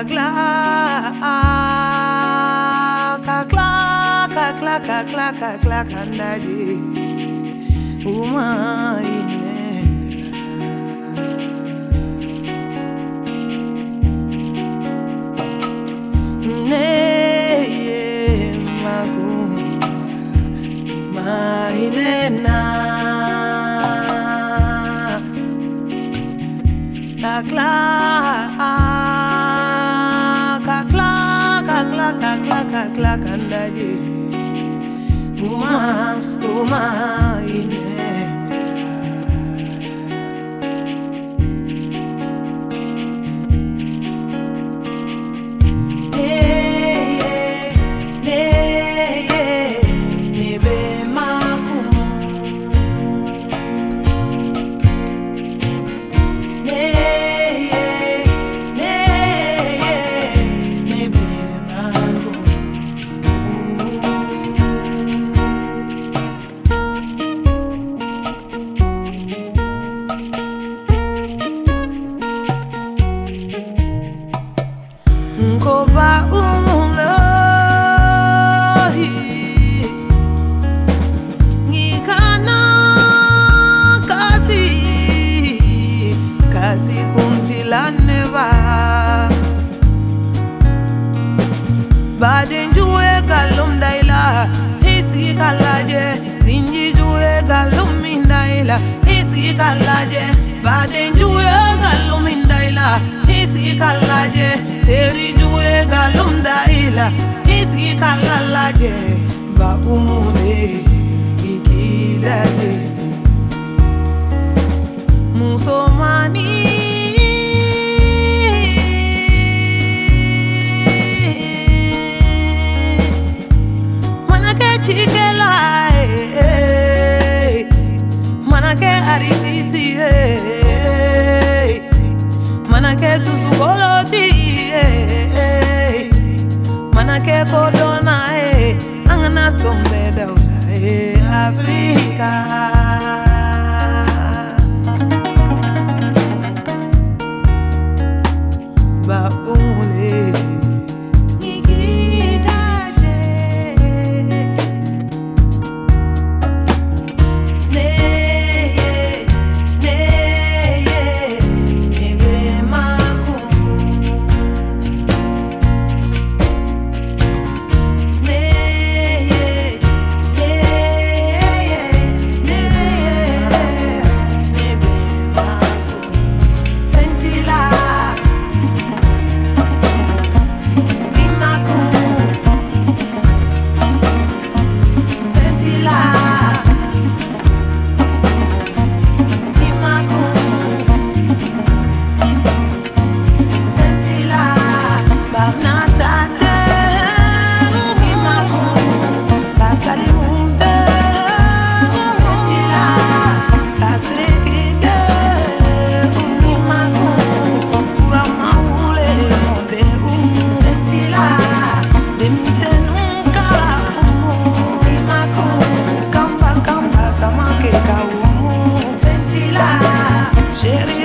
kakla, kakla, kakla, kakla, kakla, kandaji, uma inena, inena, kakla, kakla, kakla, kakla, kakla, kandaji, uma inena. Nkoba umulohi ngikana kasi kuntilane ba badenjuwe galum daila isi kalaje zinjijuwe galum indaila isi kalaje badenjuwe galum indaila isi kalaje teri juwe galum daila isi kalaje ba umune ikidaje musomani manake chikela manake aritisi manake tusukoloti manake kodona angana sombe daula Afrika ba umule ikidaje Chérie